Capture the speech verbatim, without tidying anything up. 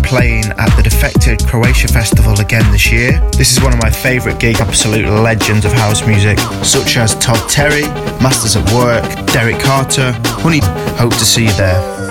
playing at the Defected Croatia Festival again this year. This is one of my favourite gigs, absolute legends of house music, such as Todd Terry, Masters at Work, Derek Carter. Honey, hope to see you there.